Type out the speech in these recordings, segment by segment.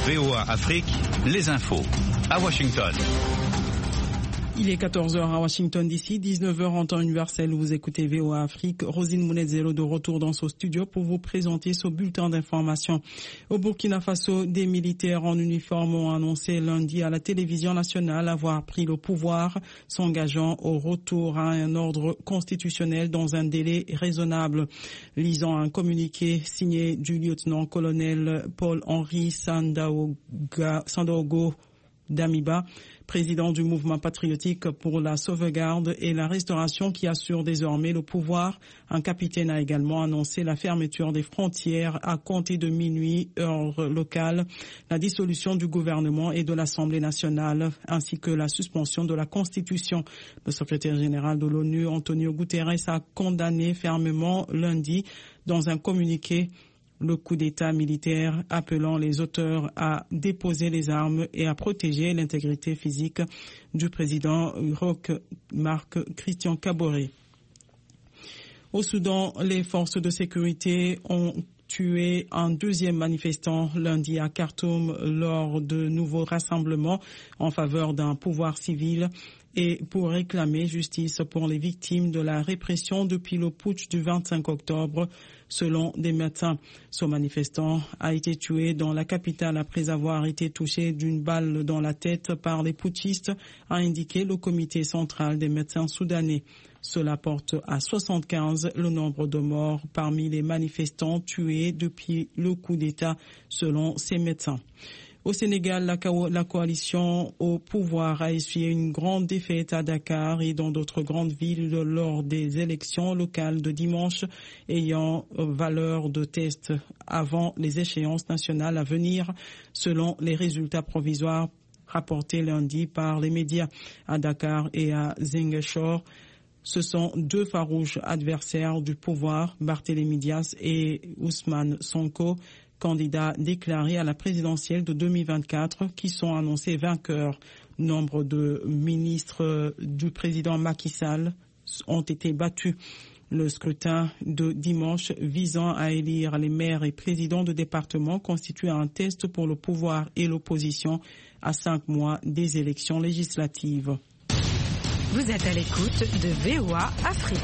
VOA Afrique, les infos. À Washington. Il est 14h à Washington DC, 19h en temps universel. Vous écoutez VOA Afrique. Rosine Mounezelo de retour dans ce studio pour vous présenter ce bulletin d'information. Au Burkina Faso, des militaires en uniforme ont annoncé lundi à la télévision nationale avoir pris le pouvoir, s'engageant au retour à un ordre constitutionnel dans un délai raisonnable. Lisant un communiqué signé du lieutenant-colonel Paul-Henri Sandaogo Damiba, président du mouvement patriotique pour la sauvegarde et la restauration qui assure désormais le pouvoir. Un capitaine a également annoncé la fermeture des frontières à compter de minuit, heure locale, la dissolution du gouvernement et de l'Assemblée nationale, ainsi que la suspension de la Constitution. Le secrétaire général de l'ONU, Antonio Guterres, a condamné fermement lundi dans un communiqué le coup d'État militaire, appelant les auteurs à déposer les armes et à protéger l'intégrité physique du président Roch Marc Christian Kaboré. Au Soudan, les forces de sécurité ont tué un deuxième manifestant lundi à Khartoum lors de nouveaux rassemblements en faveur d'un pouvoir civil et pour réclamer justice pour les victimes de la répression depuis le putsch du 25 octobre, selon des médecins. Ce manifestant a été tué dans la capitale après avoir été touché d'une balle dans la tête par les putschistes, a indiqué le comité central des médecins soudanais. Cela porte à 75 le nombre de morts parmi les manifestants tués depuis le coup d'État, selon ces médecins. Au Sénégal, la coalition au pouvoir a essuyé une grande défaite à Dakar et dans d'autres grandes villes lors des élections locales de dimanche, ayant valeur de test avant les échéances nationales à venir, selon les résultats provisoires rapportés lundi par les médias. À Dakar et à Ziguinchor, ce sont deux farouches adversaires du pouvoir, Barthélémy Dias et Ousmane Sonko, candidats déclarés à la présidentielle de 2024, qui sont annoncés vainqueurs. Nombre de ministres du président Macky Sall ont été battus. Le scrutin de dimanche visant à élire les maires et présidents de département constitue un test pour le pouvoir et l'opposition à 5 mois des élections législatives. Vous êtes à l'écoute de VOA Afrique.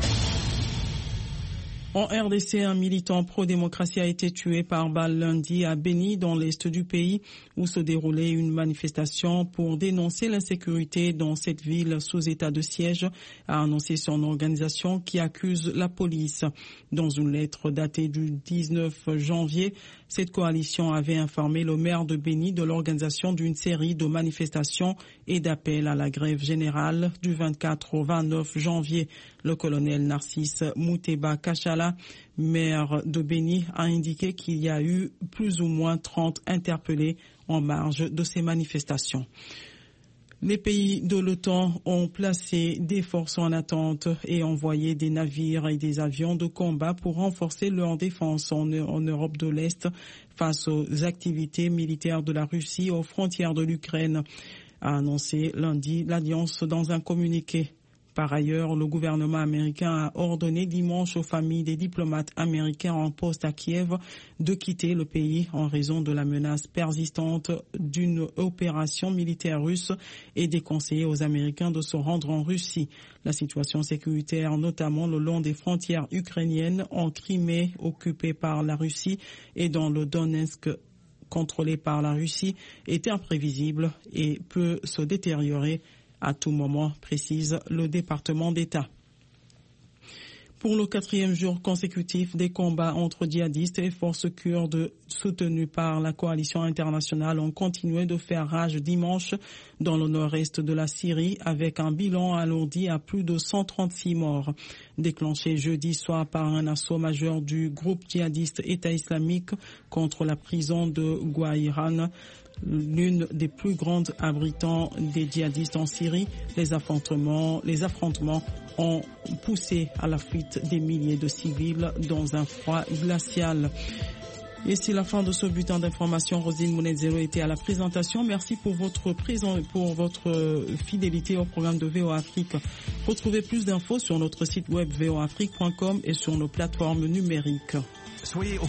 En RDC, un militant pro-démocratie a été tué par balle lundi à Beni, dans l'est du pays, où se déroulait une manifestation pour dénoncer l'insécurité dans cette ville sous état de siège, a annoncé son organisation qui accuse la police. Dans une lettre datée du 19 janvier, cette coalition avait informé le maire de Beni de l'organisation d'une série de manifestations et d'appels à la grève générale du 24 au 29 janvier. Le colonel Narcisse Mouteba Kachala, maire de Beni, a indiqué qu'il y a eu plus ou moins 30 interpellés en marge de ces manifestations. Les pays de l'OTAN ont placé des forces en attente et envoyé des navires et des avions de combat pour renforcer leur défense en Europe de l'Est face aux activités militaires de la Russie aux frontières de l'Ukraine, a annoncé lundi l'Alliance dans un communiqué. Par ailleurs, le gouvernement américain a ordonné dimanche aux familles des diplomates américains en poste à Kiev de quitter le pays en raison de la menace persistante d'une opération militaire russe et déconseillé aux Américains de se rendre en Russie. La situation sécuritaire, notamment le long des frontières ukrainiennes en Crimée occupée par la Russie et dans le Donetsk contrôlé par la Russie, est imprévisible et peut se détériorer à tout moment, précise le département d'État. Pour le 4e jour consécutif, des combats entre djihadistes et forces kurdes soutenues par la coalition internationale ont continué de faire rage dimanche dans le nord-est de la Syrie, avec un bilan alourdi à plus de 136 morts. Déclenché jeudi soir par un assaut majeur du groupe djihadiste État islamique contre la prison de Gouairan, l'une des plus grandes abritants des djihadistes en Syrie, les affrontements ont poussé à la fuite des milliers de civils dans un froid glacial. Et c'est la fin de ce bulletin d'information. Rosine Mounezelo était à la présentation. Merci pour votre fidélité au programme de VOA Afrique. Retrouvez plus d'infos sur notre site web voaafrique.com et sur nos plateformes numériques. Soyez